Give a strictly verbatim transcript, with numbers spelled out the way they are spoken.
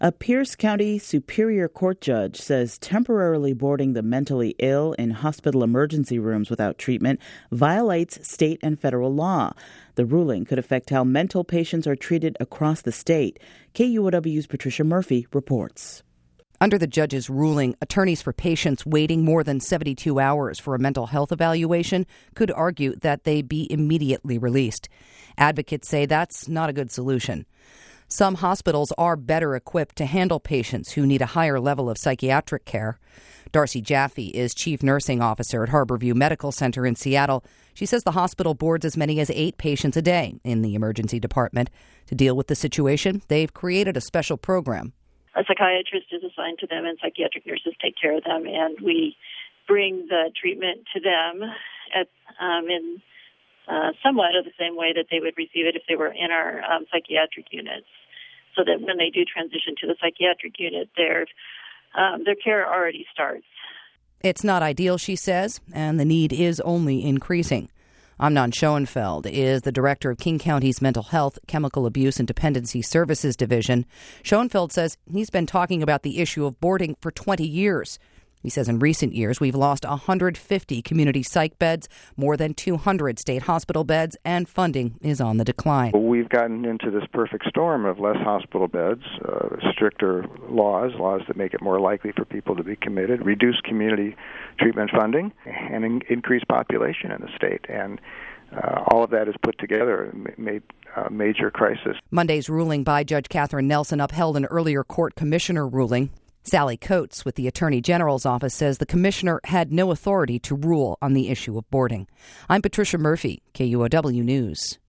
A Pierce County Superior Court judge says temporarily boarding the mentally ill in hospital emergency rooms without treatment violates state and federal law. The ruling could affect how mental patients are treated across the state. K U O W's Patricia Murphy reports. Under the judge's ruling, attorneys for patients waiting more than seventy-two hours for a mental health evaluation could argue that they be immediately released. Advocates say that's not a good solution. Some hospitals are better equipped to handle patients who need a higher level of psychiatric care. Darcy Jaffe is chief nursing officer at Harborview Medical Center in Seattle. She says the hospital boards as many as eight patients a day in the emergency department. To deal with the situation, they've created a special program. A psychiatrist is assigned to them and psychiatric nurses take care of them, and we bring the treatment to them at, um, in uh, somewhat of the same way that they would receive it if they were in our um, psychiatric units, so that when they do transition to the psychiatric unit, their um, their care already starts. It's not ideal, she says, and the need is only increasing. Amnon Schoenfeld is the director of King County's Mental Health, Chemical Abuse and Dependency Services Division. Schoenfeld says he's been talking about the issue of boarding for twenty years. He says in recent years, we've lost one hundred fifty community psych beds, more than two hundred state hospital beds, and funding is on the decline. We've gotten into this perfect storm of less hospital beds, uh, stricter laws, laws that make it more likely for people to be committed, reduced community treatment funding, and in- increased population in the state. And uh, all of that is put together and made a major crisis. Monday's ruling by Judge Catherine Nelson upheld an earlier court commissioner ruling. Sally Coates with the Attorney General's office says the commissioner had no authority to rule on the issue of boarding. I'm Patricia Murphy, K U O W News.